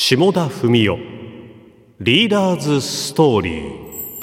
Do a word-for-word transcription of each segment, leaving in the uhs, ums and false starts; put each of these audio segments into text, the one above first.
下田文雄リーダーズストーリー。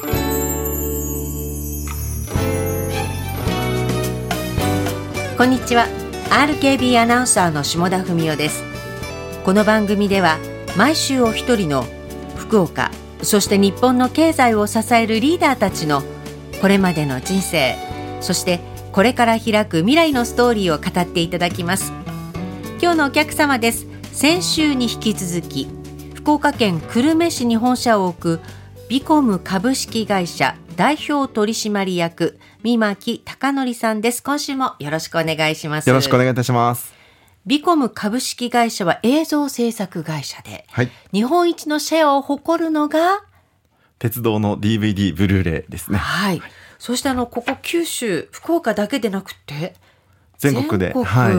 こんにちは。 アールケービー アナウンサーの下田文雄です。この番組では毎週お一人の福岡、そして日本の経済を支えるリーダーたちのこれまでの人生、そしてこれから開く未来のストーリーを語っていただきます。今日のお客様です。先週に引き続き福岡県久留米市に本社を置くビコム株式会社代表取締役三牧貴則さんです。今週もよろしくお願いします。 よろしくお願いいたします。 ビコム株式会社は映像制作会社で、 はい、 日本一のシェアを誇るのが鉄道の ディーブイディー ブルーレイですね。 はい、はい、そしてあのここ九州福岡だけでなくて全国で、 全国、 はい、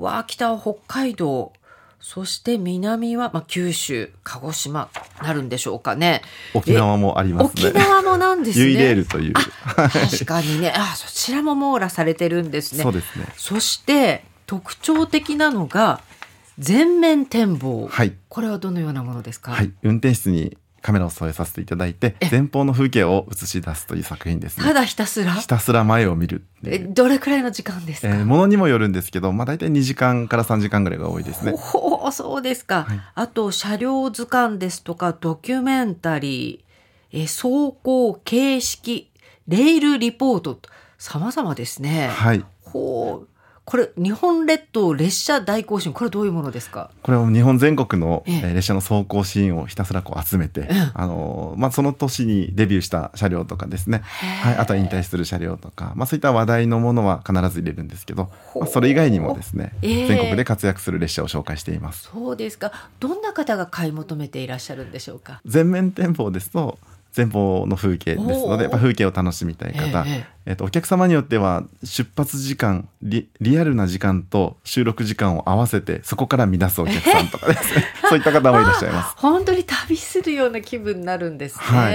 わ北は北海道、そして南は、まあ、九州鹿児島なるんでしょうかね。 沖縄もありますね。 沖縄もなんですね。 ユイレールという確かにね、あ、そちらも網羅されてるんですね。 そうですね。 そして特徴的なのが全面展望、 はい、 これはどのようなものですか？ はい、運転室にカメラを添えさせていただいて前方の風景を映し出すという作品ですね。 ただひたすらひたすら前を見る。 えどれくらいの時間ですか？ えー、ものにもよるんですけど、まあ、大体にじかんからさんじかんぐらいが多いですね。 ほほそうですか、はい、あと車両図鑑ですとかドキュメンタリー、え走行形式レールリポートと様々ですね。 はい、 ほう、これ日本列島列車大行進、これどういうものですか？ これは日本全国の、 ええ、 列車の走行シーンをひたすらこう集めて、 うん、 あのまあ、その年にデビューした車両とかですね、はい、あとは引退する車両とか、まあ、そういった話題のものは必ず入れるんですけど、まあ、それ以外にもですね、えー、全国で活躍する列車を紹介しています。 そうですか。どんな方が買い求めていらっしゃるんでしょうか？ 全面展望ですと前方の風景ですので、やっぱ風景を楽しみたい方、えーえーと、お客様によっては出発時間 リ, リアルな時間と収録時間を合わせてそこから見出すお客さんとかですね、えー、そういった方もいらっしゃいます。 本当に旅するような気分になるんですね。はい、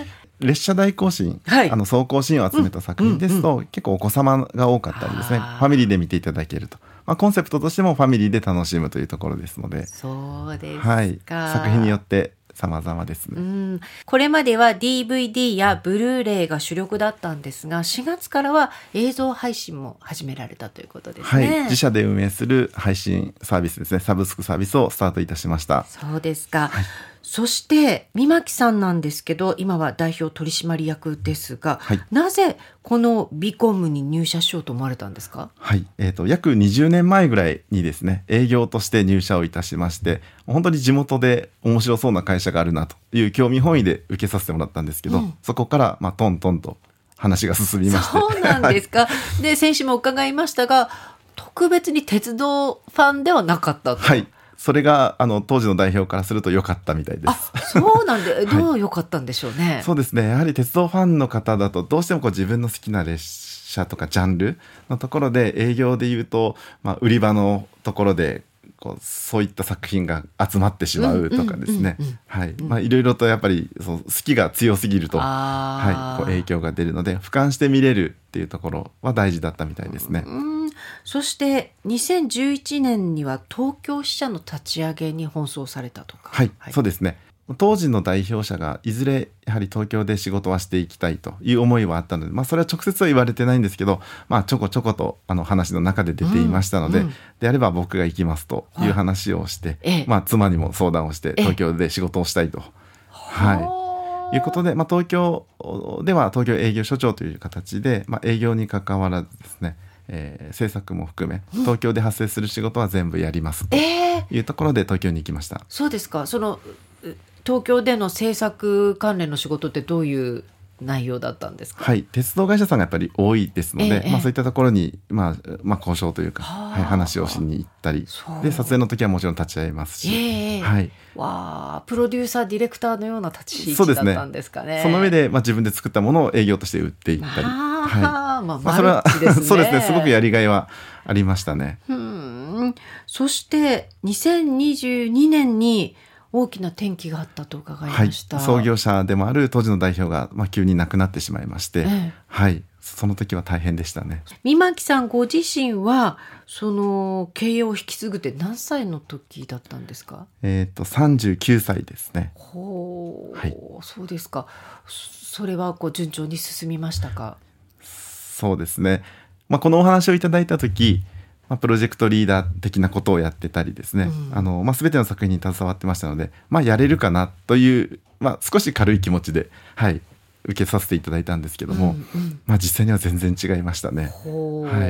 列車大行進、はい、あの走行シーンを集めた作品ですと、うんうんうん、結構お子様が多かったりですね、ファミリーで見ていただけると、まあ、コンセプトとしてもファミリーで楽しむというところですので。 そうですか、 はい、作品によって様々ですね。 うん、これまでは ディーブイディー やブルーレイが主力だったんですが、しがつからは映像配信も始められたということですね。 はい、自社で運営する配信サービスですね、サブスクサービスをスタートいたしました。 そうですか、 はい、 そして三牧さんなんですけど、今は代表取締役ですが、はい、なぜこのビコムに入社しようと思われたんですか？ はい、えーと、約にじゅうねんまえぐらいにですね、営業として入社をいたしまして、本当に地元で面白そうな会社があるなという興味本位で受けさせてもらったんですけど、うん、そこからまあトントンと話が進みまして。 そうなんですか。で、先週も伺いましたが、特別に鉄道ファンではなかったと。 はい、それがあの当時の代表からすると良かったみたいです。 あ、そうなんで、どう良かったんでしょうね。 はい、そうですね、やはり鉄道ファンの方だとどうしてもこう自分の好きな列車とかジャンルのところで営業でいうと、まあ、売り場のところでこうそういった作品が集まってしまうとかですね、いろいろとやっぱりそう好きが強すぎると、はい、こう影響が出るので俯瞰して見れるっていうところは大事だったみたいですね。 うん、そしてにせんじゅういちねんには東京支社の立ち上げに奔走されたとか。 はい、はい、そうですね。当時の代表者がいずれやはり東京で仕事はしていきたいという思いはあったので、まあ、それは直接は言われてないんですけど、まあ、ちょこちょことあの話の中で出ていましたので、うんうん、であれば僕が行きますという話をして、はい、まあ、妻にも相談をして東京で仕事をしたいと、はい、いうことで、まあ、東京では東京営業所長という形で、まあ、営業に関わらずですね、えー、制作も含め東京で発生する仕事は全部やりますというところで東京に行きました。 えー、そうですか。その東京での制作関連の仕事ってどういう内容だったんですか？ はい、鉄道会社さんがやっぱり多いですので、ええ、まあ、そういったところに、まあまあ、交渉というか、はい、話をしに行ったりで、撮影の時はもちろん立ち会いますし、 ええ、 はい、 わプロデューサーディレクターのような立ち位置だったんですかね。 その上で、まあ、自分で作ったものを営業として売っていったり、 あ、 はい、 まあ、まあ、それはそうですね、すごくやりがいはありましたね。 うん、そしてにせんにじゅうにねんに大きな転機があったと伺いました、 はい、創業者でもある当時の代表が、まあ、急に亡くなってしまいまして、ええ、はい、その時は大変でしたね。 三巻さんご自身はその経営を引き継ぐって何歳の時だったんですか？ えーと、さんじゅうきゅうさいですね。 ほう、 はい、 そうですか。それはこう順調に進みましたか？ そうですね、まあ、このお話をいただいた時、まあ、プロジェクトリーダー的なことをやってたりですね、うん、あのまあ、全ての作品に携わってましたので、まあ、やれるかなという、まあ、少し軽い気持ちで、はい、受けさせていただいたんですけども、うんうん、まあ、実際には全然違いましたね。 ほう、はい、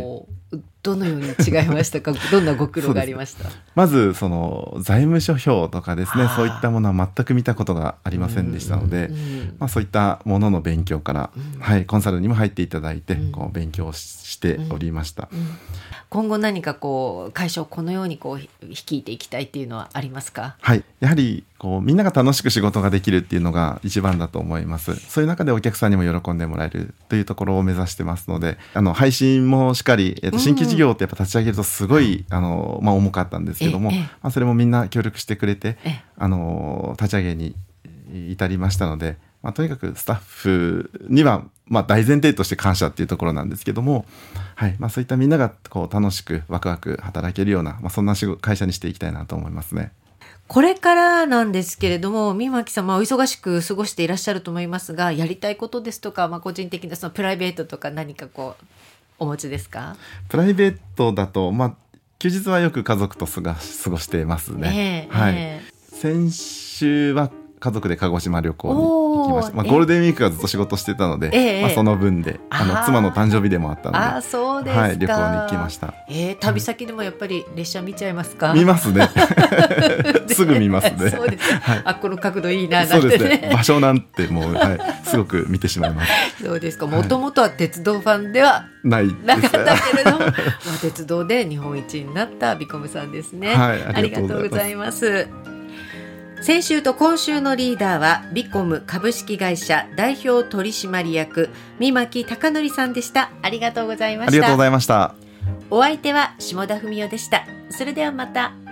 どのように違いましたか？どんなご苦労がありました？ まずその財務諸表とかですね、そういったものは全く見たことがありませんでしたので、うんうん、まあ、そういったものの勉強から、うん、はい、コンサルにも入っていただいて、うん、こう勉強しておりました、うんうん、 今後何かこう会社をこのようにこう率いていきたいっていうのはありますか？ はい、やはりこうみんなが楽しく仕事ができるっていうのが一番だと思います。そういう中でお客さんにも喜んでもらえるというところを目指してますので、あの配信もしっかり、えーと、新規事業ってやっぱ立ち上げるとすごい、うん、あのまあ、重かったんですけども、まあ、それもみんな協力してくれてあの立ち上げに至りましたので、まあ、とにかくスタッフには、まあ、大前提として感謝っていうところなんですけども、はい、まあ、そういったみんながこう楽しくワクワク働けるような、まあ、そんな会社にしていきたいなと思いますね。 これからなんですけれども、三巻さん、まあ、お忙しく過ごしていらっしゃると思いますが、やりたいことですとか、まあ、個人的なそのプライベートとか何かこうお持ちですか？ プライベートだと、まあ、休日はよく家族と過ご過ごしてますね、えーはいえー、先週は家族で鹿児島旅行に行きました。まあ、ゴールデンウィークはずっと仕事してたので、えーまあ、その分であの妻の誕生日でもあったので、 あ、そうですか、 はい、旅行に行きました。 えー、旅先でもやっぱり列車見ちゃいますか？ 見ますねすぐ見ますね。 そうです、はい、あ、この角度いいななんて、ね、 そうですね、場所なんてもう、はい、すごく見てしまいますそうですか。もともとは鉄道ファンではないなかったけれども、まあ、鉄道で日本一になったビコムさんですね、はい、ありがとうございます。先週と今週のリーダーはビコム株式会社代表取締役三巻貴則さんでした。ありがとうございました。 ありがとうございました。 お相手は下田文代でした。それではまた。